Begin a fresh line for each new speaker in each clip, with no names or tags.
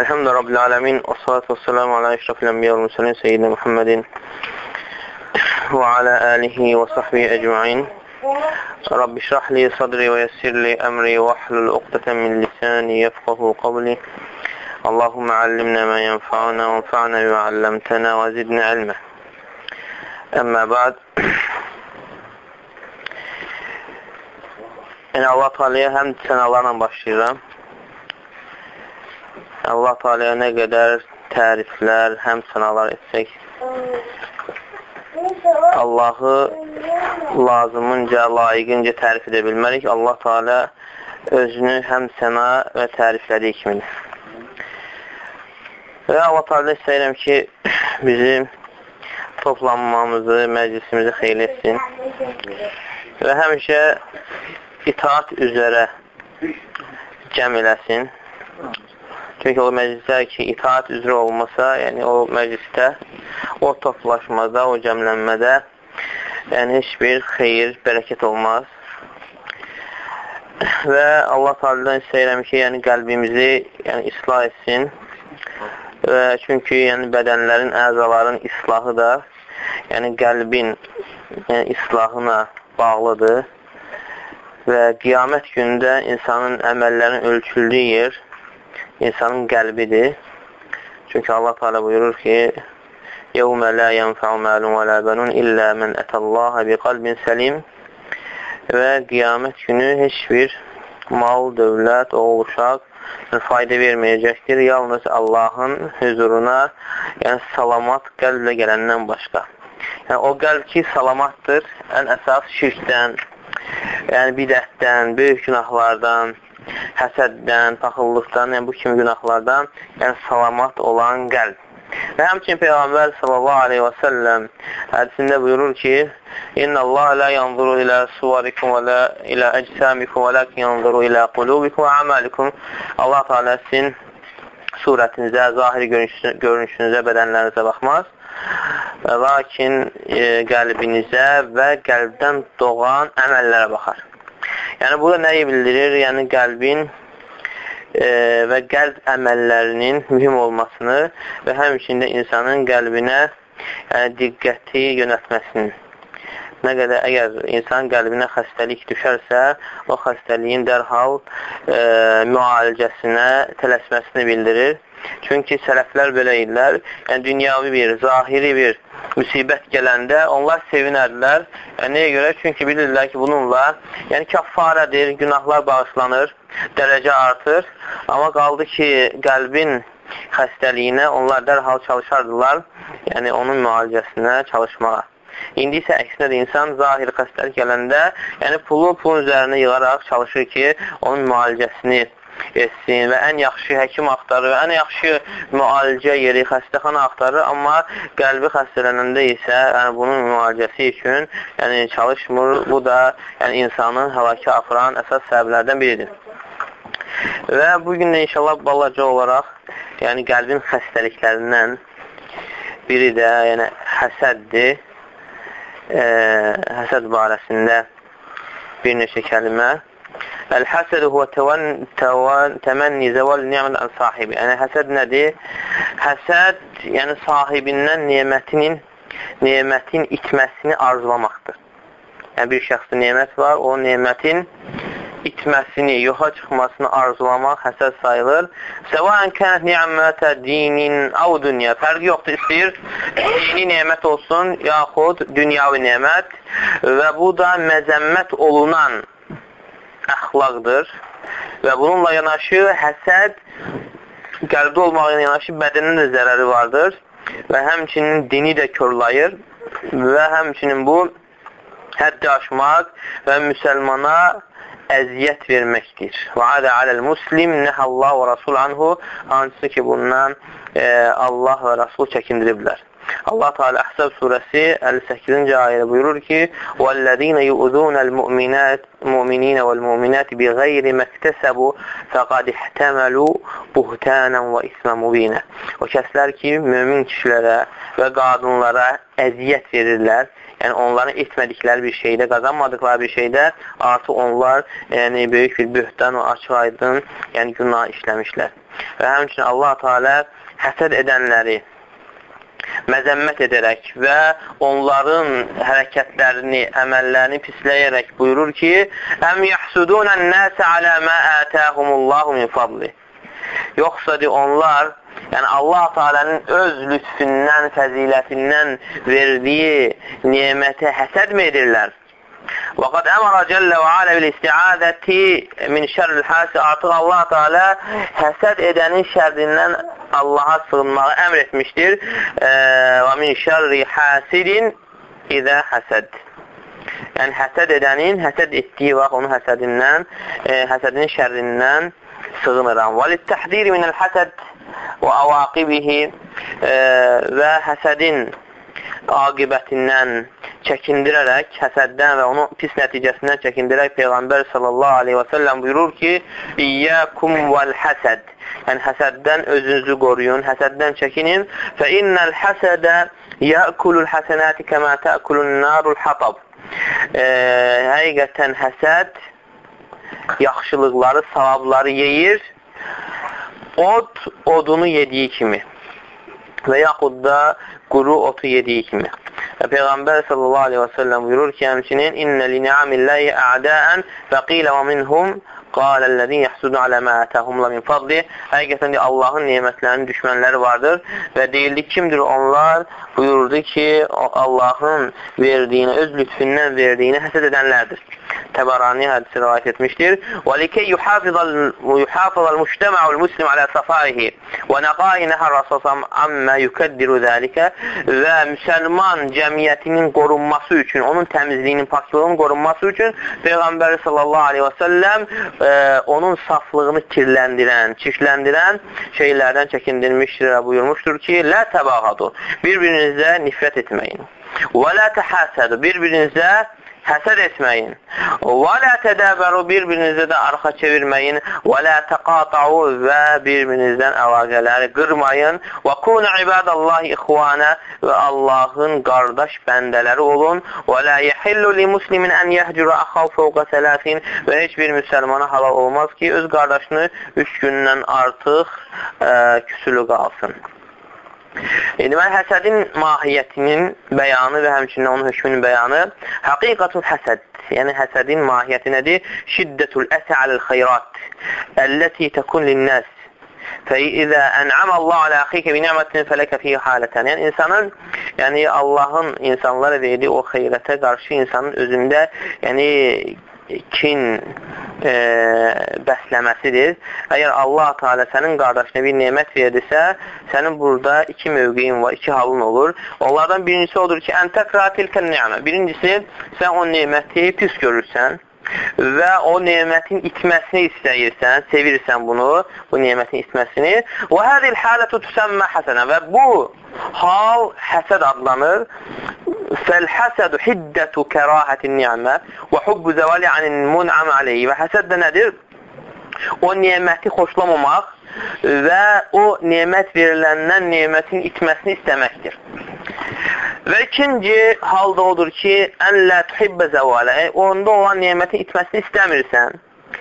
Elhamdülillahi Rabbil alemin. Və salatu və selamu ala eşrafil enbiya və mursalin seyyidina Muhammedin və ala alihi və sahbihi ecmaîn. Rabbi şrah li sadri və yessir li emri və hlul uqdeten min lisani yefqahu qavli. Allahumma allimna ma yenfa'una və enfa'na bima 'allamtana və zidna ilma. Amma ba'd. Yəni Allah Teala'ya həmd sənalarla başlayıram. Allah Teala'ya nə qədər təriflər, həmd sənalar etsək, Allahı lazımınca, layiqincə tərif edə bilmərik. Allah Teala özünü həmd səna və təriflədiyi kimidir. Və Allah Teala istəyirəm ki, bizim toplanmamızı, məclisimizi xeyirli etsin və həmişə itaat üzrə cəm eləsin. Çünki o məclislər ki, itaat üzrə olmasa, yəni o məclisdə, o toplaşmada, o cəmlənmədə yəni heç bir xeyir, bərəkət olmaz. Və Allah Teala'dan istəyirəm ki, yəni qəlbimizi islah etsin. Və çünki yəni bədənlərin, əzaların islahı da yəni qəlbin islahına bağlıdır. Və qiyamət gündə insanın əməllərinin ölçüldüyü yer insanın qəlbidir. Çünki Allah Teala buyurur ki: "Yevmə la yenfa'u malun və la banun illə men etallaha biqalbin səlim." Və qiyamət günü heç bir mal, dövlət, oğul, uşaq fayda verməyəcəkdir. Yalnız Allahın huzuruna, yəni salamat qəlblə gələndən başqa. Yəni o qəlb ki, salamatdır, ən əsas şirkdən, yəni bidətdən, böyük günahlardan, həsəddən, paxıllıqdan, yəni bu kimi günahlardan yəni salamat olan qəlb. Və həmçinin Peyğəmbər sallallahu aleyhi və səlləm hədisində buyurur ki: "İnna Allah la yanzuru ila suvarikum və la ila əcsamikum və lakin yanzuru ila qulubikum və amalikum." Allah Teala sizin surətinizə, zahiri görünüşünüzə, bədənlərinizə baxmaz. Lakin qəlbinizə və qəlbdən doğan əməllərə baxar. Yəni, burada nəyi bildirir? Yəni, qəlbin və qəlb əməllərinin mühüm olmasını və həmçində insanın qəlbinə diqqəti yönətməsini. Nə qədər əgər insan qəlbinə xəstəlik düşərsə, o xəstəliyin dərhal müalicəsinə tələsməsini bildirir. Çünki sələflər belə idilər, yəni dünyavi bir, zahiri bir müsibət gələndə onlar sevinərlər. Yəni, nəyə görə? Çünki bilirlər ki, bununla yəni kəffarədir, günahlar bağışlanır, dərəcə artır. Amma qaldı ki, qəlbin xəstəliyinə onlar dərhal çalışardılar, yəni onun müalicəsinə çalışmağa. İndi isə əksinə insan zahiri xəstəlik gələndə, yəni pulun üzərinə yığaraq çalışır ki, onun müalicəsini etsin və ən yaxşı həkim axtarır, ən yaxşı müalicə yeri, xəstəxana axtarır, amma qəlbi xəstələnəndə isə yəni bunun müalicəsi üçün yəni çalışmır. Bu da yəni insanın həlakə aparan əsas səbəblərdən biridir. Və bugün də inşallah balaca olaraq yəni qəlbin xəstəliklərindən biri də yəni həsəddir. Həsəd barəsində bir neçə kəlimə. Əl-həsəd huvə təmənni zəval ni'mət ən sahibi. Yəni, həsəd nədir? Həsəd, yəni sahibindən nemətin itməsini arzulamaqdır. Yəni, bir şəxsdə nemət var, o nemətin itməsini, yoxa çıxmasını arzulamaq həsəd sayılır. Səvən kənət ni'mətə dinin av dünya. Fərqi yoxdur, istəyir dini nemət olsun, yaxud dünyavi nemət və bu da məzəmmət olunan əxlaqdır və bununla yanaşı həsəd qəlbdə olmağına yanaşı bədənin də zərəri vardır və həmçinin dini də körlayır və həmçinin bu həddi aşmaq və müsəlmana əziyyət verməkdir. Və adə aləl muslim nəhəllah və rasul anhu, hansı ki bundan Allah və rasul çəkindiriblər. Allah Teala Əhzab surəsi 58-ci ayədə buyurur ki: "Vəllezîne yu'zûnel mu'minîne vel mu'minâti bighayri mektesebû faqad ihtemelu buhtanan və ismen mubîne." O kəslər ki, mömin kişilərə və qadınlara əziyyət verirlər, yəni onların etmədikləri bir şeydə, qazanmadıkları bir şeydə artıq onlar yəni böyük bir böhtan və açıq aydın yəni günah işləmişlər. və həmçinin Allah Teala həsəd edənləri məzəmmət edərək və onların hərəkətlərini, əməllərini pisləyərək buyurur ki, Əm yəhsudunən nəsə alə mə ətəhumullahu min fadli. Yoxsa onlar, yəni Allah Teala'nın öz lütfündən, fəzilətindən verdiyi nemətə həsəd mi edirlər? Və qad əmara cəllə və alə bil isti'adəti min şərril həsi. Artıq Allah Teala həsəd edənin şərrindən Allaha sığınmağı əmr etmişdir. Və min şərri həsidin idə həsəd. Yəni həsəd edənin, həsəd etdiyi vaxt onun həsədindən, həsədinin şərrindən sığınıram. Və littəhdiri minəl həsəd və əvaqibihi və həsədin aqibətindən çəkindirərək, həsəddən və onun pis nəticəsindən çəkindirərək Peyğəmbər sallallahu aleyhi və səlləm buyurur ki, İyyəkum vəl həsəd. Yəni, həsəddən özünüzü qoruyun, həsəddən çəkinin. Fə innəl həsədə yəkulul həsənəti kəmə təkulun narul hatab. Həqiqətən həsəd yaxşılıqları, savabları yeyir, odunu yediyi kimi və yaxud da quru otu yediyi kimi. Və Peyğəmbər sallallahu aleyhi və səlləm buyurur ki, həmçinin İnnə li ni'amilləhi ə'dən və qilə və minhum qaləl-ləzi yəhsudu alə mə ətəhumla min fadli. Həqiqətən Allahın nemətlərinin düşmənləri vardır və deyildi kimdir onlar? Buyurdu ki, Allahın verdiyinə, öz lütfündən verdiyinə həsəd edənlərdir. Təbarani hədisi rivayət etmişdir. Və likey yuhafizal mujtama'ul muslim alə safaihi və nəqai nəhər Rasulullah amma yukaddiru zəlikə. Və müsəlman cəmiyyətinin qorunması üçün, onun təmizliyinin, paklığının qorunması üçün Peyğəmbər sallallahu aleyhi və səlləm onun saflığını kirləndirən, çirkləndirən şeylərdən çəkindirmişdir və buyurmuşdur ki, lə təbağadu, bir-birinizə nifrət etməyin. Və lə təhəsədu, bir-birinizə həsəd etməyin. Və lə tədəbəru, bir-birinizə də arxa çevirməyin. Və lə təqata'u, və bir-birinizdən əlaqələri qırmayın. Və kunu ibadallahi ixvanə, və Allahın qardaş bəndələri olun. Və lə yəhillu li muslimin ən yəhcura əxav fəvqə sələsin, və heç bir müsəlmana halal olmaz ki, öz qardaşını 3 gündən artıq küsülü qalsın. Deməli, həsədin mahiyyətinin bəyanı və həmçinin onun hökmünün bəyanı həqiqatul həsəd, yəni həsədin mahiyyəti nədir? Şiddətul əsə aləl xeyrat əlləti təkun linnəs fəizə ən'amə Allah alə əxikə bi ni'mətin fələkə fiyyə halətən. Yəni, insanın, yəni Allahın insanlara verdiyi o xeyrətə qarşı insanın özündə, yəni kin bəsləməsidir. Əgər Allah Teala sənin qardaşına bir nemət verdirsə, sənin burada 2 mövqeyin var, 2 halın olur. Onlardan birincisi odur ki, əntəkratilkən ni'mə. Birincisi, sən o neməti pis görürsən və o nemətin itməsini istəyirsən, sevirsən bunu, bu nemətin itməsini. Və hədil halətu tüsəmmə həsənə, və bu hal həsəd adlanır. Fəl-həsədu hiddətu kərahətin ni'mə və hubbu zəvali anin mun'am aleyhi. Və həsəd də nədir? O neməti xoşlamamaq və o nemət veriləndən nemətin itməsini istəməkdir. Və ikinci halda odur ki, ən lə tuhibbə zəvalə, onda olan nemətin itməsini istəmirsən.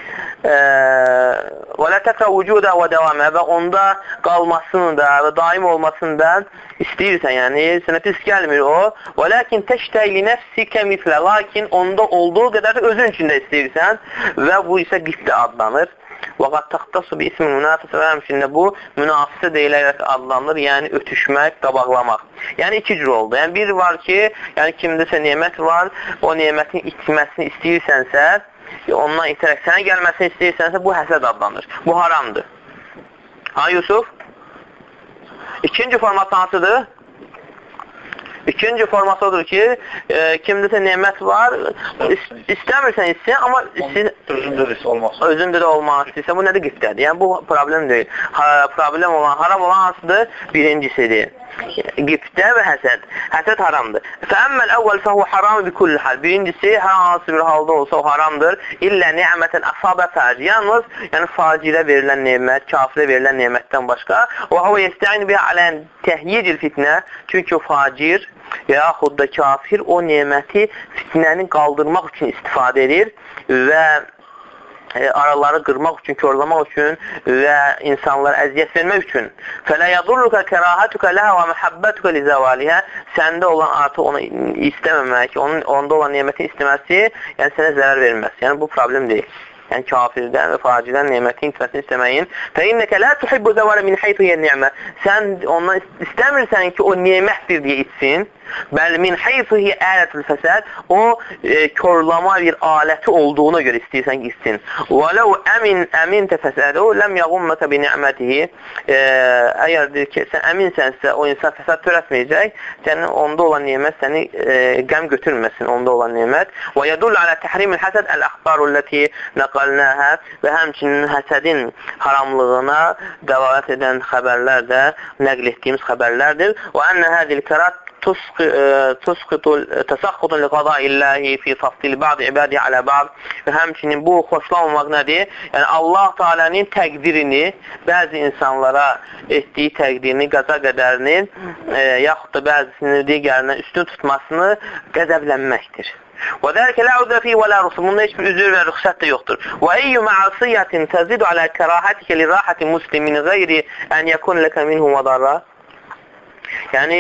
Və lə təkra vücudə və dəvamə, və onda qalmasını da və daim olmasını da istəyirsən, yəni sənə pis gəlmir o. Və ləkin təştəyli nəfsikə mislə, lakin onda olduğu qədər özün üçün də istəyirsən və bu isə qibdə adlanır. Və qad təxtasu bi ismi münafisə, və həmçində bu münafisə deyilərək adlanır, yəni ötüşmək, qabaqlamaq. Yəni 2 cür oldu. Yəni bir var ki, yəni kimdəsə nemət var, o nemətin itməsini istəyirsənsə, ondan itərək sənə gəlməsini istəyirsənsə, bu həsəd adlanır. Bu haramdır. Ha, Yusuf? İkinci forması hansıdır? İkinci forması odur ki, kimdəsə nemət var, istəmirsən istəyən, amma özündə də olmaq istəyirsən, bu nədir qibdədir? Yəni, bu problem deyil. Problem olan, haram olan hansıdır? Birincisidir. Qibdə və həsəd. Həsəd haramdır. Fəəmməl əvvəl fəhu haramı bi kulli hal. Birincisi, hər hansı bir halda olsa o haramdır. İllə ni'mətən əsabə fəcir. Yalnız, yəni facirə verilən nemət, kafirə verilən nemətdən başqa. Və hava yestəyin biyə alən təhyicil fitnə. Çünki o facir və yaxud da kafir o neməti fitnəni qaldırmaq üçün istifadə edir və araları qırmaq üçün, körləmək üçün və insanlara əziyyət vermək üçün. فَلَا يَضُرُّكَ كَرَاهَتُكَ لَهَا وَمَحَبَّتُكَ لِزَوَالِهَا Səndə olan artıq onu istəməmək, onda olan neməti istəməsi, yəni sənə zərər verməz. Yəni bu problem deyil. Yəni kafirdən və facirdən nemətin itməsini istəməyin. فَإِنَّكَ لَا تُحِبُّ زَوَالَ مِنْ حَيْثُ هِيَ النِّعْمَةِ Sən ondan istəmirsən ki, o nemətdir deyə itsin. Bəli, min haythu hiyə ələtül fəsəd o körlama bir aləti olduğuna görə istəyirsən ki, istsin. Və ləv əmin təfəsədu ləm yəğumməkə bi ni'mətihi əgər deyir ki, sən əminsənsə o insan fəsad törətməyəcək, sənin onda olan nimət səni qəm götürməsin, onda olan nimət. Və yədul alə təhrimil həsəd əl-əxbaru ləti nəqalnəhə və həmçinin həsədin haramlığına dəlalət edən xəbərlər də nəql etdiyimiz xəbərlərdir. Və ənə hədil kərat təsəxxudun li qadaillahi fi tafsil ba'd ibadi alə ba'd və həmçinin bu xoşlanmamaq nədir? Yəni Allah Teala'nın təqdirini, bəzi insanlara etdiyi təqdirini, qəza qədərini yaxud da bəzisini digərindən üstün tutmasını qəzəblənməkdir. Və dəlikə lə udrə fi və lə rusul bunda heç bir üzür və rüxsət də yoxdur. Və eyyü məasiyyətin təzidu alə kərahətikə li rahatin muslimin qeyri ən yəkun ləkə minhu və darra Yəni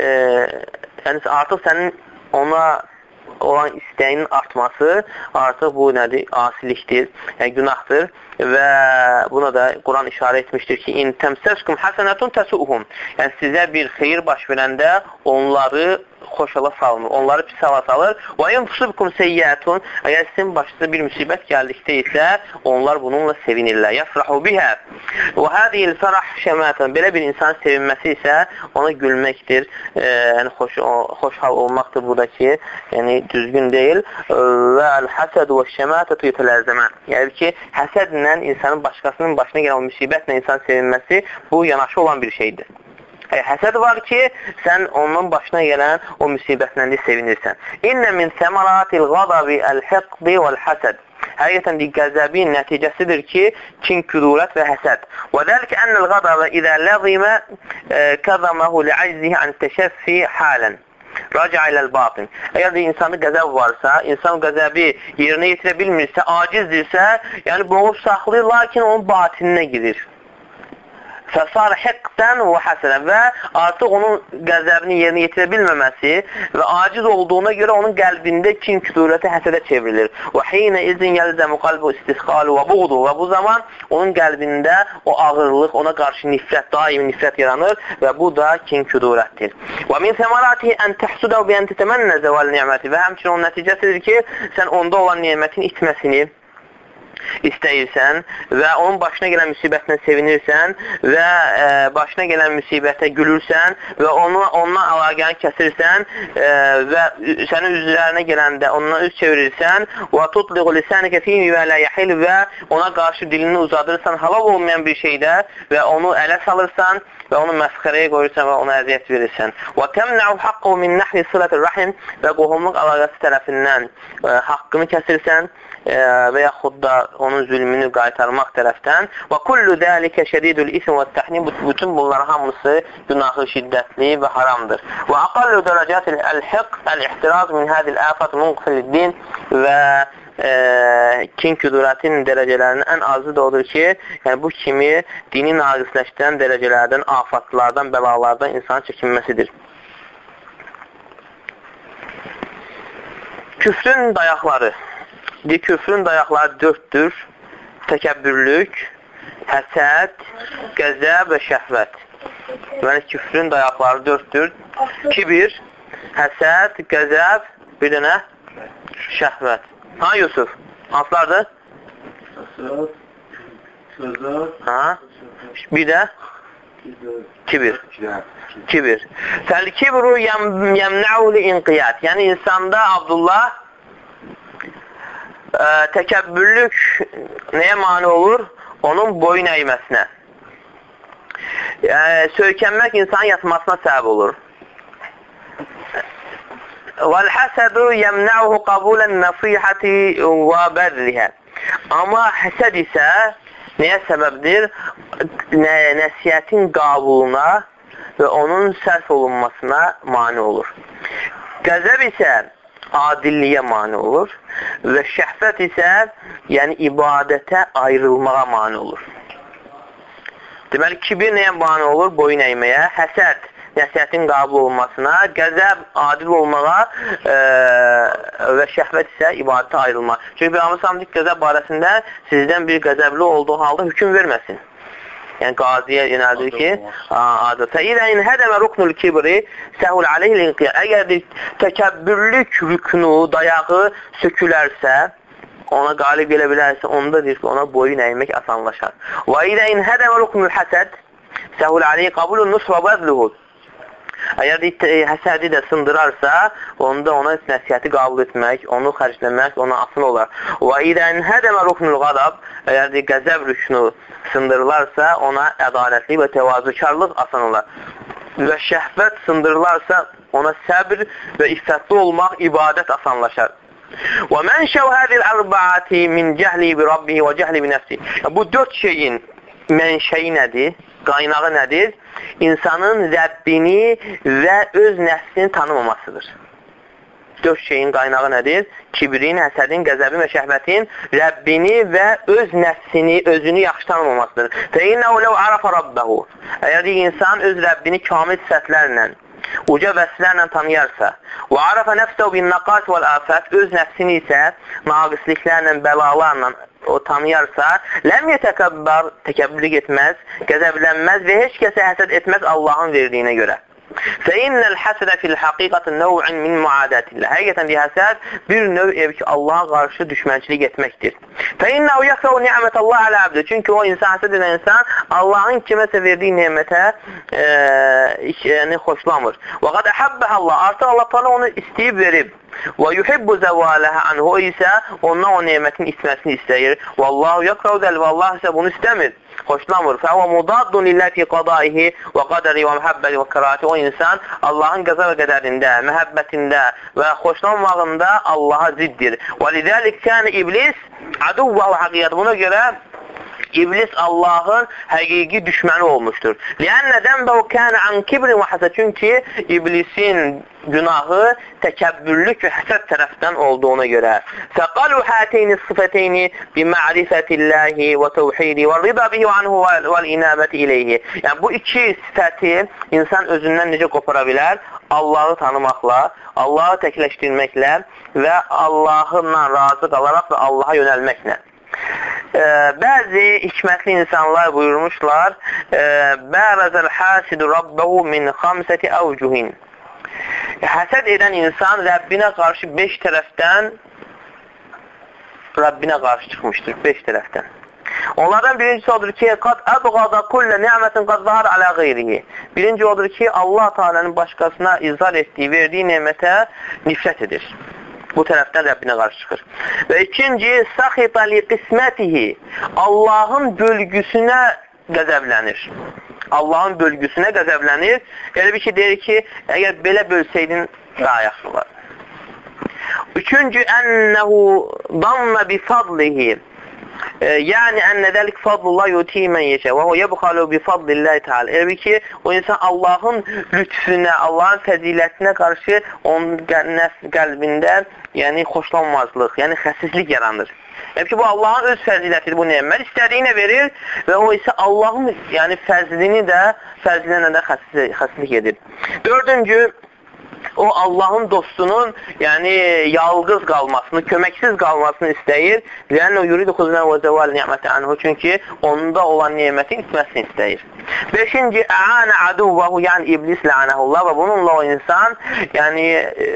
artıq sənin ona olan istəyinin artması artıq bu nədir? Asilikdir, yəni günahdır və buna da Quran işarə etmişdir ki, in təmsəskum həsənətun təsuhum Yəni sizə bir xeyir baş verəndə onları xoşala salmır, onları pis hala salır. Və yuntusubkum seyyətun əgər sizin başınıza bir müsibət gəldikdə isə onlar bununla sevinirlər. Yəfrahu bihə və hədiyil fərah şəmətən belə bir insanın sevinməsi isə ona gülməkdir, yəni xoş hal olmaqdır buradakı, yəni düzgün deyil. Və əl-həsəd və şəmətətü yetələrzəmə Yəni ki, həsədlə insanın başqasının başına gələn o müsibətlə insan sevinməsi bu yanaşı olan bir şeydir. Həsəd var ki, sən onun başına gələn o müsibətlə sevinirsən. İnnə min səmaratil qadabi əl-həqdi vəl-həsəd Həqiqətən qəzəbin nəticəsidir ki, kin, kudurət və həsəd. Və dəlikə ənəl qadabə idə ləzimə kəzəməhu li'əczihi ən təşəffi halən. Raca iləl batin. Əgər də insanda qəzəb varsa, insan qəzəbi yerinə yetirə bilmirsə, acizdirsə, yəni boğub saxlayır, lakin onun batininə girir. Fəsar həqdən və həsənən və artıq onun qəzəbini yerinə yetirə bilməməsi və aciz olduğuna görə onun qəlbində kin, küdurəti həsədə çevrilir. Və hinə izin yəlzəmü qalbu istisqalı və buğdu və bu zaman onun qəlbində o ağırlıq, ona qarşı nifrət, daimi nifrət yaranır və bu da kin, küdurətdir. Və min səmaratihi ən təhsudə və ən tətəmənnə zəval ni'məti və həmçinin onun nəticəsidir ki, sən onda olan ni'mətin itməsini istəyirsən və onun başına gələn müsibətlə sevinirsən və başına gələn müsibətə gülürsən və ondan əlaqəni kəsirsən və sənin üzrlərinə gələndə ondan üz çevirirsən və tutliğu lisənəkə fîmî və lə yəhil və ona qarşı dilini uzadırsan halal olmayan bir şeydə və onu ələ salırsan və onu məsxərəyə qoyursan və ona əziyyət verirsən. Və təmnəu haqqı min nəhvi sılətir rəhim və qohumluq əlaqəsi tərəfindən haqqını kəsirsən və yaxud da onun zülmünü qaytarmaq tərəfdən və kullu dəlikə şədidül ism və təhnim bütün bunlar hamısı günahı şiddətli və haramdır. Və aqallu dərəcətil əl-həq əl-ihtiraz min hədil əfat munqfiliddin və kin küdurətin dərəcələrinin ən azı da odur ki, yəni bu kimi dini naqisləşdirən dərəcələrdən, afatlardan, bəlalardan insanın çəkinməsidir. Küfrün dayaqları Küfrün dayaqları 4-dür. Təkəbbürlük, həsəd, qəzəb və şəhvət. Yəni, küfrün dayaqları 4-dür. Kibir, həsəd, qəzəb, bir dənə şəhvət. Ha, Yusuf? Hansılardır?
Həsəd, qəzəb,
bir də? Kibir. Kibir. Fəl-kibru yəmnəu li-inqiyat. Yəni, insanda, Abdullah, təkəbbürlük nəyə mani olur? Onun boyun əyməsinə. Söykənmək insanın yatmasına səbəb olur. Vəl-həsədu yəmnəuhu qabulən nəsihəti və bədlihə. Amma həsəd isə nəyə səbəbdir? Nəsiyyətin qabuluna və onun sərf olunmasına mani olur. Qəzəb isə adilliyə mane olur və şəhvət isə yəni ibadətə ayrılmağa mane olur. Deməli, kibir nəyə mane olur? Boyun əyməyə, həsəd nəsiyyətin qabul olmasına, qəzəb adil olmağa və şəhvət isə ibadətə ayrılmaq. Çünki Peyğəmbər sallallahu qəzəb barəsində sizdən bir qəzəbli olduğu halda hökm verməsin. Yəni qaziyə yönəldir ki, adətə. İlə hədəmə ruknul kibri səhul aleyhil inqiyə. Əgər təkəbbürlük rüknu, dayağı sökülərsə, ona qalib gələ bilərsə, onda deyir ki, ona boyun əymək asanlaşar. Və ilə hədəmə ruknul həsəd səhul aleyhi qabulun nusra bəzluhu. Əgər həsədi də sındırarsa, onda ona nəsiyyəti qabul etmək, onu xərcləmək ona asıl olar. Və idən hədəmə ruknul qadab, əgər qəzəb rüknü sındırılarsa, ona ədalətli və təvazükarlıq asan olar. Və şəhvət sındırılarsa, ona səbr və iffətli olmaq, ibadət asanlaşar. Və mən şəv hədil ərbaati min cəhli bi rabbihi və cəhli bi nəfsi. Bu dörd şeyin mənşəyi nədir? Qaynağı nədir? İnsanın Rəbbini və öz nəfsini tanımamasıdır. Dörd şeyin qaynağı nədir? Kibrin, həsədin, qəzəbin və şəhvətin Rəbbini və öz nəfsini, özünü yaxşı tanımamasıdır. Fəinnəhu ləv ərəfə rabbəhu. Əgər insan öz Rəbbini kamil sifətlərlə, uca vəsflərlə tanıyarsa, və ərəfə nəfsəhu bin nəqas vəl afət, öz nəfsini isə naqisliklərlə, bəlalarla o tanıyarsa, ləm yetəkəbbər, təkəbbürlük etməz, qəzəblənməz və heç kəsə həsəd etməz Allahın verdiyinə görə. Fəinnəl həsədə fil həqiqətin nəv'in min muadətillə. Həqiqətən həsəd bir növ ki, Allaha qarşı düşmənçilik etməkdir. Fəinnəhu yəxrəu ni'mətəllah alə abdə. Çünki o insan, həsəd edən insan Allahın kiməsə verdiyi nemətə xoşlamır. Və qad əhəbbəhə Allah. Artıq Allah bana onu istəyib verib. Və yuhibbu zəvaləhə anhu. O isə ondan o nemətin itməsini istəyir. Vallahu yəqrəu zəl. Və Allah isə bunu istəmir. Xoşlamır. Fəhvə mudaddun lillə fi qadaihi və qədəri və məhəbbəli və kərati. O insan Allahın qəza və qədərində, məhəbbətində və xoşlanmağında Allaha ziddir. Və lidəlik kənə iblis aduvvəhu həqiqət. Buna görə İblis Allahın həqiqi düşməni olmuşdur. Lənnə dənbəhu kənə an kibrin və həsəd. Çünki iblisin günahı təkəbbürlük və həsəd tərəfdən olduğuna görə. Fəqalu həteyni sıfəteyni bima'rifətilləhi və təvhidi və rida bihi anhu və inəbəti iləyhi. Yəni, bu iki sifəti insan özündən necə qopara bilər? Allahı tanımaqla, Allahı təkləşdirməklə və Allahınla razı qalaraq və Allaha yönəlməklə. Bəzi hikmətli insanlar buyurmuşlar, bərəzəl hasidu rabbəhu min xamsəti əvcuhin. Həsəd edən insan Rəbbinə qarşı 5 tərəfdən Rəbbinə qarşı çıxmışdır, 5 tərəfdən. Onlardan birincisi odur ki, qad əbğada kullə ni'mətin qad zahar alə qeyrihi. Birinci odur ki, Allah Teala'nın başqasına izhar etdiyi, verdiyi nemətə nifrət edir. Bu tərəfdən Rəbbinə qarşı çıxır. Və ikinci, səxita li qismətihi. Allahın bölgüsünə qəzəblənir. Allahın bölgüsünə qəzəblənir. Elə bir ki, deyir ki, əgər belə bölsəydin, daha yaxşı olar. Üçüncü, ənəhu dammə bi fadlihi. Yəni, ənə dəlik fadlullah yuti mən yeşə və o yəbxalu bi fadlillahi ta'ala. Elə bir ki, o insan Allahın lütfündə, Allahın fəzilətinə qarşı onun qəlbində yəni xoşlanmazlıq, yəni xəsislik yaranır. Yəni ki, bu Allahın öz fəzilətidir, bu nemət. İstədiyinə verir və o isə Allahın yəni fəzlini də, fəzlinə də xəsislik edir. Dördüncü, o Allahın dostunun yəni yalqız qalmasını, köməksiz qalmasını istəyir. Yəni o yuridu xuzunə və zəval ni'məti anhu. Çünki onda olan nemətin itməsini istəyir. Beşinci, ə'anə aduvvahu, yəni iblis lənəhullah və bununla o insan yəni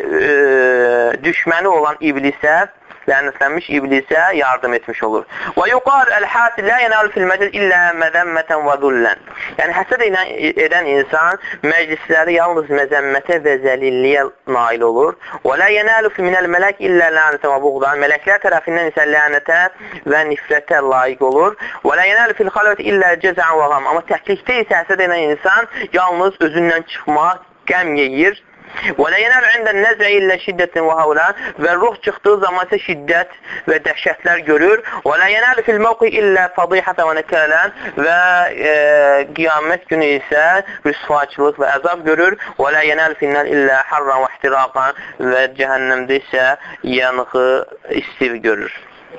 düşməni olan iblisə, lənətlənmiş iblisə yardım etmiş olur. Və yuqar əl-həsid lə yənəl fil məclis illə məzəmmətən və dullən. Yəni, həsəd edən insan məclisləri yalnız məzəmmətə və zəlilliyə nail olur. Və lə yənəl minəl mələk illə lənətə və buğdan. Mələklər tərəfindən isə lənətə və nifrətə layiq olur. Və lə yənəl fil xalvət illə cəzən və qam. Amma təklikdə isə həsəd edən insan yalnız özündən çıxmaq, qəm yeyir Və la yenalu ində nəzə illə şiddətin və havlan və ruh çıxdığı zaman isə şiddət və dəhşətlər görür. Və la yenalu fil mövqi illə fadihətə və nəkələn və qiyamət günü isə rüsvaçılıq və əzab görür. Və la yenalu finnən illə harran və ihtiraqan və cəhənnəmdə isə yanığı istivi görür.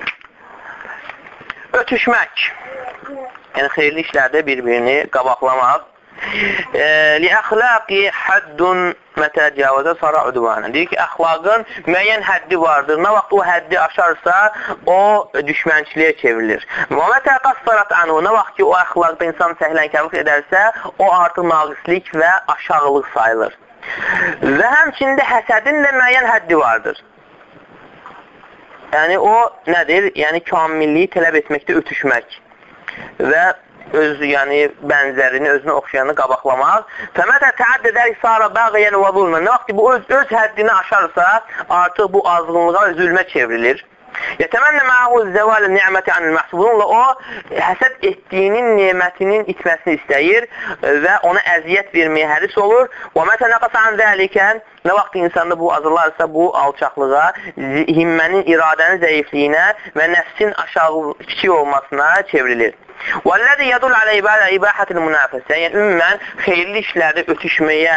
Ötüşmək, yəni xeyirli işlərdə bir-birini qabaqlamaq. Li-əxlaqi həddun mətəcəvəzə sara udvanə. Deyir ki, əxlaqın müəyyən həddi vardır. Nə vaxt o həddi aşarsa, o düşmənçiliyə çevrilir. Və mətə qassarat anhu, nə vaxt ki, o əxlaqda insan səhlənkarlıq edərsə, o artıq naqislik və aşağılıq sayılır. Və həmçində həsədin də müəyyən həddi vardır. Yəni, o nədir? Yəni, kamilliyi tələb etməkdə ötüşmək və öz, yəni, bənzərini, özünü oxşayanı qabaqlamaq. Fəmətə təəddədər isara bəğiyən və zulmən. Nə vaxt ki, bu öz həddini aşarsa, artıq bu azğınlığa və zülmə çevrilir. Yətəmənnə məhu zəvalə ni'məti anil məhsul. Bununla o, həsəd etdiyinin nimətinin itməsini istəyir və ona əziyyət verməyə həris olur. Və mətə nəqəsə an zəlikən, nə vaxt insanda bu azırlarsa, bu alçaqlığa, himmənin, iradənin zəifliyinə və nəfsin aşağı kiçik olmasına çevrilir. وَالَّذِي يَدُلْ عَلَى إِبَاحَةِ الْمُنَافَسَةِ. Yəni, ümumən, xeyirli işlərdə ötüşməyə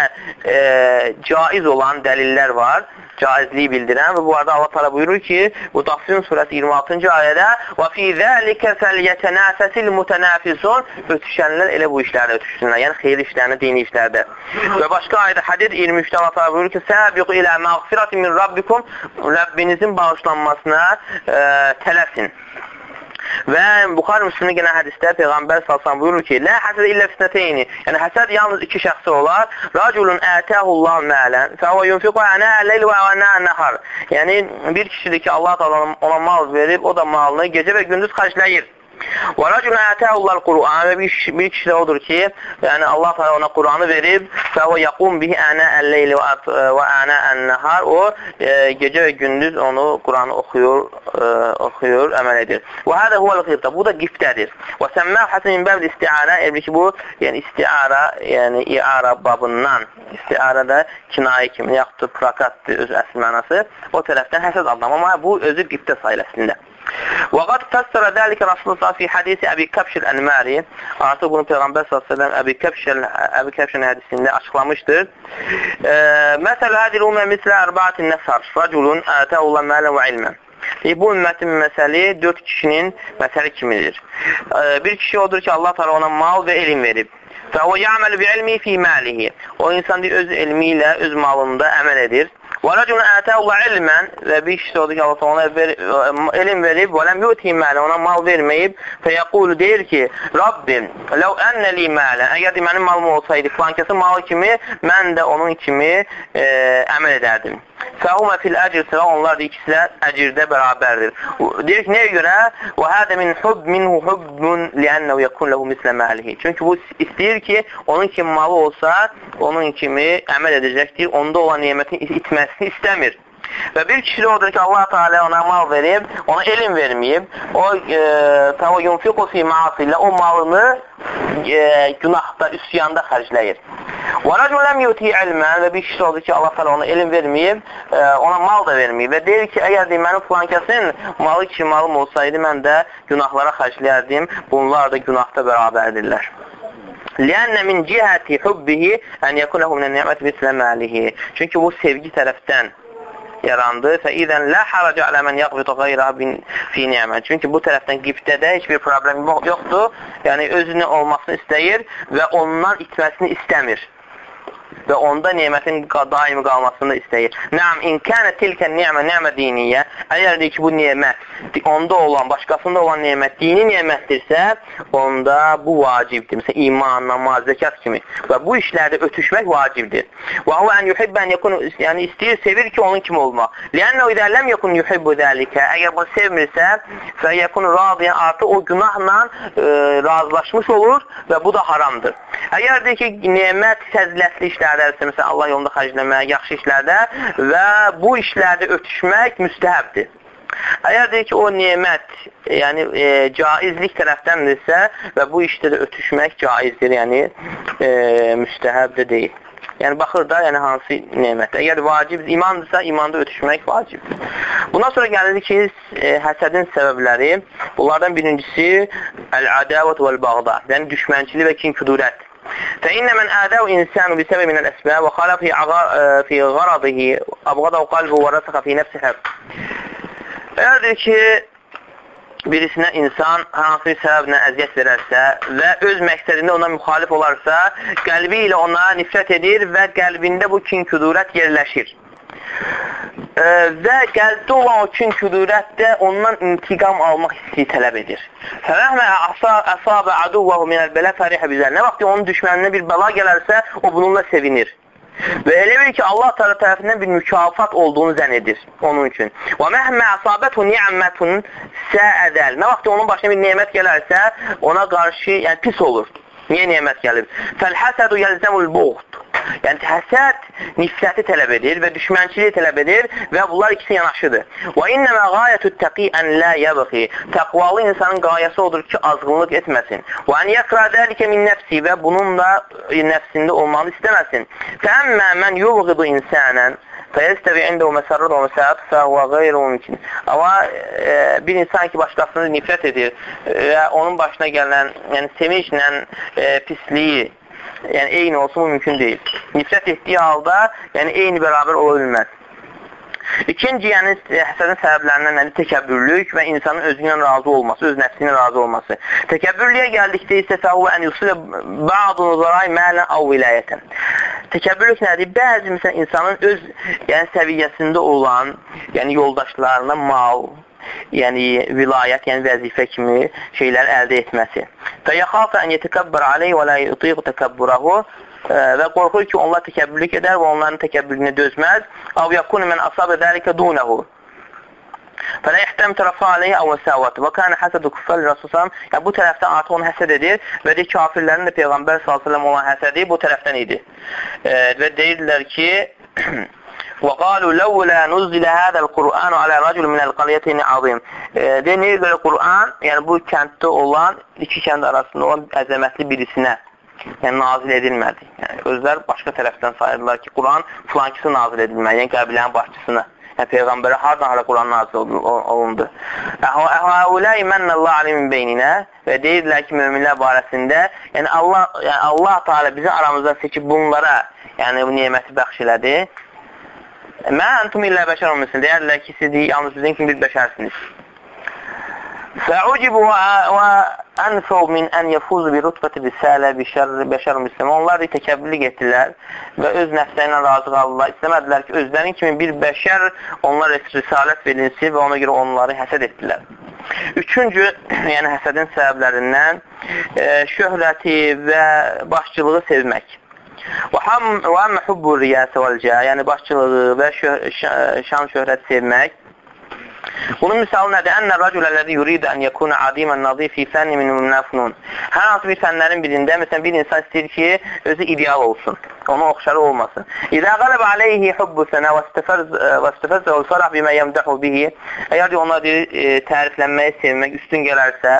caiz olan dəlillər var, caizliyi bildirən və bu arada Allah Teala buyurur ki, bu Təffin surəsi 26-cı ayədə وَفِي ذَلِكَ فَلْيَتَنَافَسِ الْمُتَنَافِسُونَ. Ötüşənlər elə bu işlərdə ötüşsünlər, yəni xeyirli işlərində, dini işlərdə. Və başqa ayədə Hədid 23-də Allah Teala buyurur ki, سَابِقُ إِلَى مَغْفِرَةٍ مِنْ رَبِّكُمْ. Rəbbinizin bağışlanmasına tələsin. Və Buxari Müslimdə gələn hədisdə Peyğəmbər sallallahu buyurur ki, "Lə həsəd illə fitnəteyni." Yəni həsəd yalnız iki şəxsi olar. Raculun ətəhullahu malen, fəhuve yunfiqu ana leyl və ana nahar. Yəni bir kişidir ki, Allah Taala ona mal verib, o da malını gecə və gündüz xərcləyir. Və raculun ətəhullahul Qur'an, və bir kişi də odur ki, yəni Allah Taala ona Qur'anı verib, fəhuve yaqum bihi ana el-leyl və ana en-nahar. O gecə və gündüz onu Qur'anı oxuyur, əməl edir. Və hədə huvel-qibtə. Bu da qibtədir. Və səmmə Həsən min bəbil istiara, ki bu, yəni istiara, yəni iara babından, istiara da kinayə kimi, yaxud da prokatdır öz əsl mənası. O tərəfdən həsəd adlam, amma bu özü qibtə sayıləsində. وَقَدْ فَسَّرَ ذَلِكَ رَسُولُ اللّٰهِ فِي حَدِيثِ Əbi Kəbşil Ənməri. Artıq bunu Peyğəmbər s.ə.v Əbi Kəbşil hədisində açıqlamışdır. Məsələ hədir umə mislə ərbaətin nəsar, raculun ətəullah mələ və ilmən. Bu ümmətin məsəli 4 kişinin məsəli kimidir. Bir kişi odur ki, Allah Teala ona mal və elm verib. فَهُوَ يَعْمَلُ بِعِلْمِهِ فِي مَالِهِ. O insan öz elmi ilə, öz malında əməl edir. وَرَجُلُ آتَاهُ اللّٰهُ عِلْمًا. Və bir kişi odur ki, Allah ona elm verib, وَلَمْ يُؤْتِهِ مَالًا. Ona mal verməyib. فَيَقُولُ deyir ki, Rabbim, لَوْ أَنَّ لِي مَالًا. Əgər mənim malım olsaydı, filankəsin malı kimi, mən də onun kimi əməl edərdim. Fəhumə fil əcr sıra, onlar da ikisi də əcirdə bərabərdir. Deyir ki, nəyə görə? Və hədə minhu hubbun liənnəv yəkun ləhu mislə məlihi. Çünki bu istəyir ki, onun kimi malı olsa, onun kimi əməl edəcəkdir, onda olan nimətin itməsini istəmir. Və bir kişi də odur ki, Allah Teala ona mal verib, ona elm verməyib, o fəvə yunfiqu fi maasiylə, o malını günahda, üsyanda xərcləyir. Və rəcul ləm yuti ilmən, və bir kişi oldu ki, Allah Teala ona elm verməyib, ona mal da verməyib və deyir ki, əgər mənim filankəsin malı ki, malım olsaydı, mən də günahlara xərcləyərdim, bunlar da günahda bərabərdirlər. Liənnə min cihəti hubbihi ən yəkunəhu minə ni'məti mislə məlihi. Çünki bu sevgi tərəfdən yarandı. Fəidən lə haraca alə mən yaqbitu qayra fi ni'mə. Çünki bu tərəfdən qibtədə heç bir problem yoxdur. Yəni özünün olmasını istəyir və ondan itməsini istəmir. Və onda nimətin daimi qalmasını istəyir. Nəam, inkənə tilkə ni'mə diniyyə. Əgər deyir ki, bu nimət, onda olan, başqasında olan nimət dini nimətdirsə, onda bu vacibdir. Məsələn, iman, namaz, zəkat kimi. Və bu işlərdə ötüşmək vacibdir. Və huvə ən yuhibbən yekun, yəni istəyir, sevir ki, onun kimi olmaq. Liənnə idə ləm yekun yuhibbu dəlikə. Əgər bu sevmirsə, fə yekun radiyən, artıq o günahla razılaşmış olur və bu da haramdır. Əgər deyir ki, nimət fəzilətli işlərdədirsə, məsələn, Allah yolunda xərcləmək, yaxşı işlərdə və bu işlərdə ötüşmək müstəhəbdir. Əgər deyir ki, o nimət, yəni caizlik tərəfdəndirsə və bu işdə də ötüşmək caizdir, yəni müstəhəbdir deyil. Yəni, baxır da, yəni hansı nemətdə. Əgər vacib imandırsa, imanda ötüşmək vacibdir. Bundan sonra gəlir ki, həsədin səbəbləri, bunlardan birincisi əl-ədəvət vəl-bağda, yəni düşmənçili və kin-küdurət. فإن من آذاه إنسان بسبب من الأسباب وخالف في غرضه أبغضه قلبه ورسخ في نفسه حق. Eğer ki birisinə insan hansı bir səbəblə əziyyət verərsə və öz məqsədində ona müxalif olarsa, qəlbi ilə ona nifrət edir və qəlbində bu kin-küdurət yerləşir. Və qəlbdə olan o kin-küdurət də ondan intiqam almaq hissi tələb edir. فَمَهْمَا أَصَابَ عَدُوَّهُ مِنَ الْبَلَى فَرِحَ بِذَلِكَ. Nə vaxt onun düşməninə bir bəla gələrsə, o bununla sevinir. Və elə bil ki, Allah Teala tərəfindən bir mükafat olduğunu zənn edir onun üçün. وَمَهْمَا أَصَابَتْهُ نِعْمَةٌ سَأَدَلْ. Nə vaxt onun başına bir nemət gələrsə, ona qarşı yəni, pis olur. Niyə nemət gəlib? فَالْحَسَدُ يَلْزَمُ الْبُغْض. Yəni, həsəd nifrəti tələb edir və düşmənçiliyi tələb edir və bunlar ikisi yanaşıdır. وَإِنَّمَا غَايَةُ التَّقِي أَنْ لَا يَبْغِي. Təqvalı insanın qayəsi odur ki, azğınlıq etməsin. وَأَنْ يَقْرَى ذَلِكَ مِنْ نَفْسِ. Və bunun da nəfsində olmağını istəməsin. فَأَمَّا مَنْ يُبْغِضُ إِنْسَانًا فَيَسْتَوِي عِنْدَهُ مَسَرَّةٌ وَمَسَاءَةٌ فَهُوَ غَيْرُ مُمْكِنٌ. Amma bir insan ki, başqasını nifrət edir və onun başına gələn yəni, sevinçlə pisliyi yəni eyni olsun, bu mümkün deyil. Nifrət etdiyi halda yəni eyni bərabər ola bilməz. İkinci, yəni həsədin səbəblərindən yəni, təkəbbürlük və insanın özündən razı olması, öz nəfsinin razı olması. Təkəbbürlüyə gəldikdə isə fəhu ən yusilə ba'du nuzaray mələn av vilayətən. Təkəbbürlük nədir? Bəzi məsələn insanın öz yəni, səviyyəsində olan yəni yoldaşlarına mal, yəni vilayət, yəni vəzifə kimi şeylər əldə etməsi. فَيَخَافَ أَنْ يَتَكَبَّرَ عَلَيْهِ وَلَا يُطِيقُ تَكَبُّرَهُ. Və qorxur ki, onlar təkəbbürlük edər və onların təkəbbürünə dözməz. أَوْ يَكُونُ مَنْ أَصَابَ ذَلِكَ دُونَهُ فَلَا يَحْتَمْ تَرَفَى عَلَيْهِ أَوْ وَسَاوَتُ وَكَانَ حَسَدُ كُفَّارِ رَسُولَ. Yəni bu tərəfdən artıq onu həsəd edir və de kafirlərin də Peyğəmbər s.ə.v olan həsədi bu tərəfdən idi. Və deyirdilər ki وَقَالُوا لَوْلَا نُزِّلَ هَذَا الْقُرْآنُ عَلَى رَجُلٍ مِنَ الْقَرْيَتَيْنِ عَظِيمٍ. Deyir görə Qur'an, yəni bu kənddə olan, iki kənd arasında olan əzəmətli birisinə yəni nazil edilmədi. Yəni, özlər başqa tərəfdən sayırlar ki, Qur'an filankisi nazil edilmədi, yəni qəbilənin başçısına. Yəni Peyğəmbərə hardan hara Qur'an nazil olundu. Əhaulay mənnəllah alimin beynинə və deyirlər ki, möminlər barəsində, yəni Allah Teala bizi aramızdan seçib bunlara yəni bu neməti bəxş elədi. Mən antum illə bəşər olmuşsun. Deyərlər ki, siz yalnız sizin kimi bir bəşərsiniz. فَعُجِبُوا وَأَنْفَوْ مِنْ أَنْ يَفُوزُ بِرُتْبَةِ رِسَالَ بِشَرْ مُسْلِمِ. Onlar da təkəbbürlük etdilər və öz nəfslərinə razı qaldılar. İstəmədilər ki, özlərin kimi bir bəşər onlara risalət verilsin və ona görə onları həsəd etdilər. Üçüncü, yəni həsədin səbəblərindən şöhrəti və başçılığı sevmək. وَأَمَّ حُبُّ الرِّيَاسَ وَالْجَاهِ. Yəni başçılığı və şan şöhrət sevmək. Bunun misalı nədir? Ənə rəculələri yuridə ən yəkuna adimən nazif fi fənni minə fünun. Hər hansı bir fənlərin birində, məsələn, bir insan istəyir ki, özü ideal olsun, onun oxşarı olmasın. İzə qələb aleyhi hubbu sənə və istəfəzə və sarah bimə yəmdəhu bihi. Əgər ona təriflənməyi sevmək üstün gələrsə,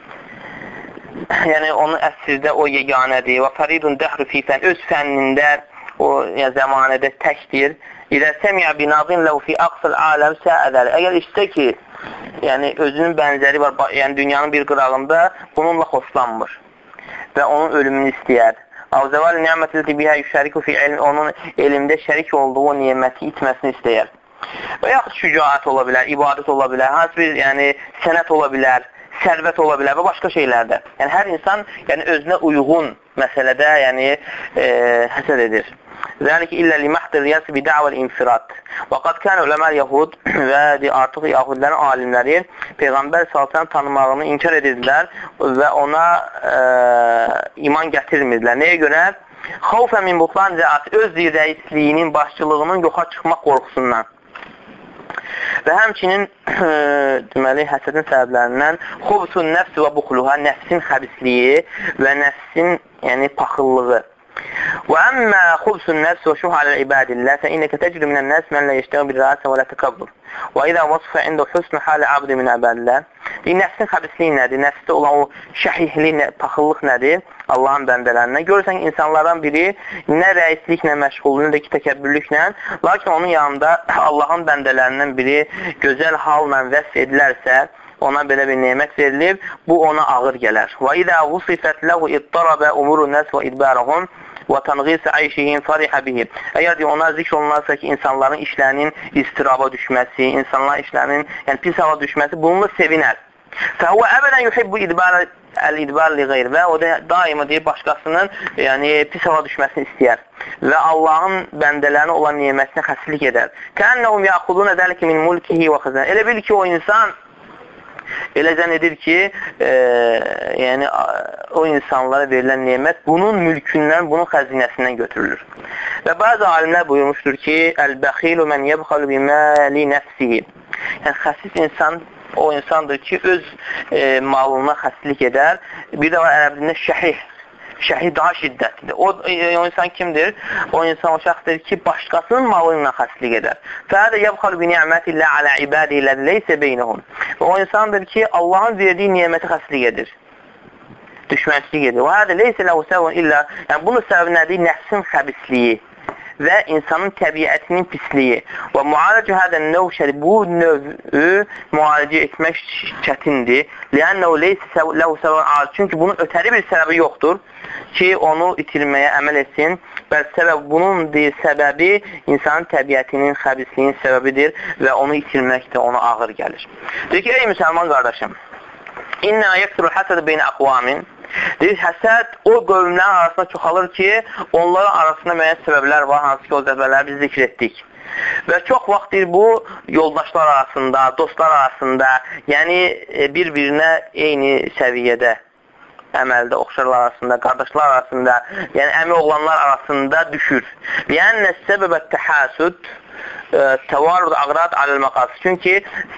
yəni onun əsrdə o yeganədir və faridun dəhru fi fən, öz fənnində o yəni, zəmanədə təkdir. İlə səmiyə binadin ləv fi aqsal aləm səədər. Əgər işdə ki, yəni özünün bənzəri var, yəni dünyanın bir qırağında bununla xoşlanmır və onun ölümünü istəyər. Avzəval ni'mətil bihə yüşəriku fi ilm, onun elmdə şərik olduğu o niməti itməsini istəyər. Və yaxud şücaət ola bilər, ibadət ola bilər, hansı bir yəni sənət ola bilər, sərvət ola bilər və başqa şeylərdə. Yəni hər insan yəni özünə uyğun məsələdə yəni həsəd edir. Zəlik illə liməhdir riyəsi bi da'vəl infirat. Və qad kən uləməl yahud və artıq yahudilərin alimləri Peyğəmbər s.ə.v tanımağını inkar edirdilər və ona iman gətirmirdilər. Nəyə görə? Xavfə min butlan cəat, öz rəisliyinin, başçılığının yoxa çıxmaq qorxusundan. Və həmçinin deməli, həsədin səbəblərindən xubsun nəfsi və buxluha, nəfsin xəbisliyi və nəfsin yəni, paxıllığı. وأما خبث النفس وشح على العباد الله فإنك تجد من الناس من لا يشتغل بالرأس ولا تكبر وإذا وصف عنده حسن حال عبد من عباد الله. Nəfsin xəbisliyi nədir? Nəfsdə olan o şəhihlik, paxıllıq nədir? Allahın bəndələrindən. Görürsən ki, insanlardan biri nə rəisliklə məşğul, nə də ki, təkəbbürlüklə, lakin onun yanında Allahın bəndələrindən biri gözəl halla vəsf edilərsə, ona belə bir nemət verilib, bu ona ağır gələr. Və idə vusifət ləhu iddarabə umurun nəs və idbərəhum və tanğis əyşihim farihə bihim. Əgər ona zikr olunarsa ki, insanların işlərinin istiraba düşməsi, insanların işlərinin pis hava düşməsi, bununla sevinər. Fəhvə əbədən yuhibbu el-idbar li qeyr və o da daima deyir, başqasının pis hava düşməsini istəyər və Allahın bəndələrinə olan nimətinə xəsilik edər. Kənnəhum yəxudunə dəlikə min mulkihi və xəzən. Elə bil ki, o insan elə zənn edir ki, o insanlara verilən nemət bunun mülkündən, bunun xəzinəsindən götürülür. Və bəzi alimlər buyurmuşdur ki, Əl-bəxilu mən yəbxalu biməli nəfsihi. Yəni, xəsis insan o insandır ki, öz malına xəsilik edər. Bir də var ərəbdində şəhih. Şəhih daha şiddətlidir. O insan kimdir? O insan o şəxsdir ki, başqasının malı ilə xəsilik edər. Fəhədə yəbxalu bi ni'mətillə alə ibadi ilə leysə beynəhum. O insandır ki, Allahın verdiyi niməti xəsilik edir. Düşmənçilik edir. Və hədə leysə ləhu səvun illə. Yəni, bunun səbəbi nədir? Nəfsin xəbisliyi və insanın təbiətinin pisliyi. Və müalicə hədən növ şəri, bu növü müalicə etmək çətindir. Lənnəu leysə ləhu səvun al. Çünki bunun ötəri bir səbəbi yoxdur ki, onu itirməyə əməl etsin. Bunun səbəbi insanın təbiətinin xəbisliyinin səbəbidir və onu itirmək də ona ağır gəlir. Deyir ki, ey müsəlman qardaşım, İnnə yəksirul həsədə beynə əqvamin. Deyir, həsəd o qövmlərin arasında çoxalır ki, onların arasında müəyyən səbəblər var, hansı ki, o səbəbləri biz zikr etdik. Və çox vaxt deyir, bu yoldaşlar arasında, dostlar arasında, yəni bir-birinə eyni səviyyədə əməldə oxşarlar arasında, qardaşlar arasında, yəni əmi oğlanlar arasında düşür. Yəni, səbəbət təhəsüd təvarrud əqrad aləl-məqas. Çünki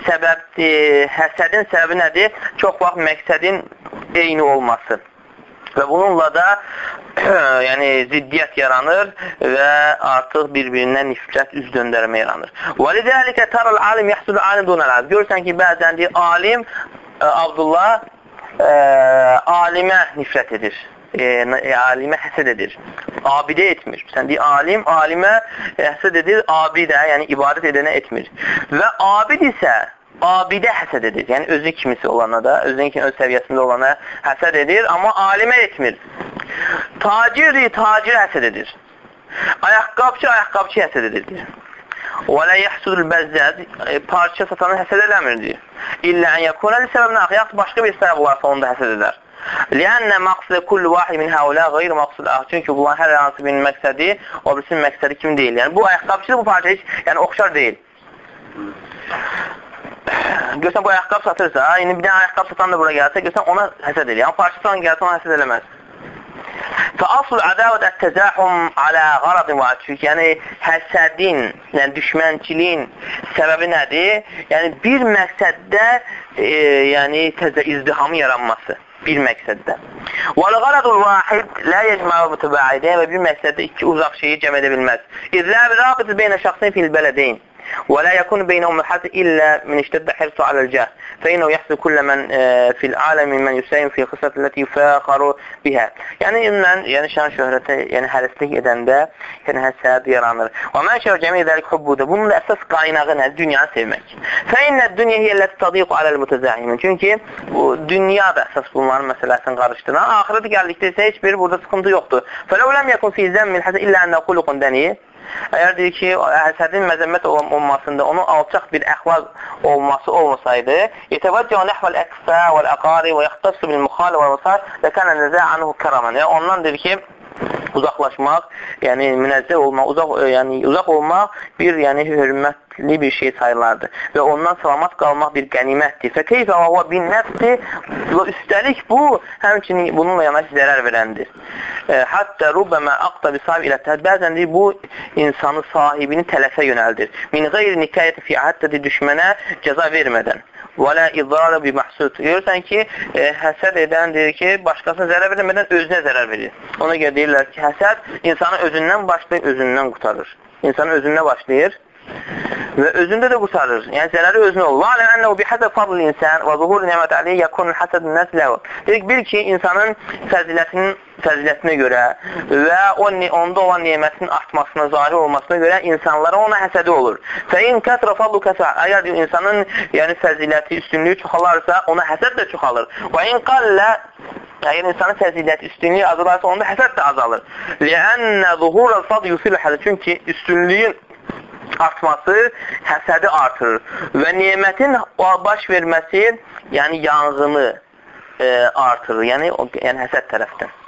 həsədin səbəbi nədir? Çox vaxt məqsədin eyni olması. Və bununla da ziddiyyət yaranır və artıq bir-birindən nifrət üz döndərmə yaranır. وَلِذَٰلِكَ تَرَ الْعَالِمْ يَحْسُدُ الْعَالِمْ دُونَ الْعَالِمْ. Görürsən ki, bəzən deyir, alim Abdullah alimə nifrət edir. Alimə həsəd edir. Abidə etmir. Sən deyir, alim, alimə həsəd edir, abidə, yəni ibadət edənə etmir. Və abid isə abidə həsəd edir. Yəni özü kimisi olana da, özünün öz səviyyəsində olana həsəd edir, amma alimə etmir. Tacir həsəd edir. Ayaqqabçı həsəd edir. Və lə yəhsudul bəzzəd, parça satanı həsəd eləmir, deyir. İllə ən yəkuna li səbəbinə axı, başqa bir səbəb olarsa onu da həsəd edər. Lənnə məqsədə kullu vahid min həulə qeyr məqsəd axı. Çünki bunların hər hansı bir məqsədi, o birisinin məqsədi kim deyil. Yəni bu ayaqqabçıdır, bu parça heç oxşar deyil. Görsən, bu ayaqqab satırsa, bir dənə ayaqqab satan da bura gəlsə, görsən, ona həsəd edir. Yəni parça satan gəlsə, ona həsəd eləməz. Fəasl ədavət ət-təzəhum alə qaradın var. Çünki həsədin, düşmənçiliyin səbəbi nədir? Yəni bir məqsəddə izdihamı yaranması. Bir məqsəddə. وَالْغَرَضُ الْوَاحِدْ لَا يَجْمَعُ مُتَبَعِدَيْنِ Və bir məqsəddə iki uzaq şeyi cəm edə bilməz. İzləb rəqid beynə şəxsin fil bələdeyn وَلَا يَكُنُ بَيْنَهُمْ حَتَّى إِلَّا مِنْ اشْتَدَّ حِرْصُ عَلَى الْجَهْلِ فَإِنَّهُ يَحْسُدُ كُلَّ مَنْ فِي الْعَالَمِ مَنْ يُسَيِّمُ فِي الْخِصَّةِ الَّتِي يُفَاخَرُ بِهَا. Yəni şan şöhrətə, hərislik edəndə həsəd yaranır. Və mən şəv cəmiyyət dəlik hubbudur. Bunun da əsas qaynağı nədir? Dünyanı sevmək. فَإِنَّ الدُّنْيَا هِيَ الَّتِي تَضِيقُ عَلَى الْمُتَزَاحِمِينَ. Çünki dünya da əsas bunların məsələsini qarışdıran. Axirət gəldikdə isə heç bir burada sıxıntı yoxdur. فَلَوْ لَمْ يَكُنْ فِي ذَمِّ الْحَسَدِ إِلَّا أَنَّهُ خُلُقٌ دَنِيٌّ. Əgər deyir ki, həsədin məzəmmət olmasında onun alçaq bir əxlaq olması olmasaydı, yetəvəccə nəhvəl əqfə vəl-əqari və yaxtassu bil-müxali vəl-vəsar və kənə nəzə anhu kəraman. Yəni ondan deyir ki, uzaqlaşmaq, yəni münəzzə olmaq, uzaq olmaq bir hörmətli bir şey sayılardır və ondan salamat qalmaq bir qənimətdir. Fəkeyfə və huvə bin nəfsi və üstəlik bu, həmçinin bununla yanaşı zərər verəndir. Hətta rubbəmə aqda bi sahib ilə təhd. Bəzən deyir, bu insanı sahibini tələfə yönəldir. Min qeyri nikayəti fi hətta düşmənə cəza vermədən. və lə idrara bi mahsud. Görürsən ki, həsəd edən deyir ki, başqasına zərər vermədən özünə zərər verir. Ona görə deyirlər ki, həsəd insanı özündən başlayır, özündən qutarır. İnsanı özündən başlayır və özündə də qutarır. Yəni, zərəri özünə olur. Və aləm ənəhu bihəzə fadl insan və zuhur nimət aleyh yəkunun həsədin nəsləhu. Dedik, bil ki, insanın fəzilətinə görə və onda olan nimətin artmasına, zahir olmasına görə insanlara ona həsədi olur. Fəin kəsrə fadlu kəsrə. Əgər insanın fəziləti, üstünlüyü çoxalarsa, ona həsəd də çoxalır. Və in qallə, əgər insanın fəziləti, üstünlüyü azalarsa, onda həsəd də azalır. Ləənnə zuhurəl fadl yusil həsəd. Çünki üstünlüyün artması həsədi artırır və nimətin baş verməsi, yəni yanğını artırır, yəni həsəd tərəfdən.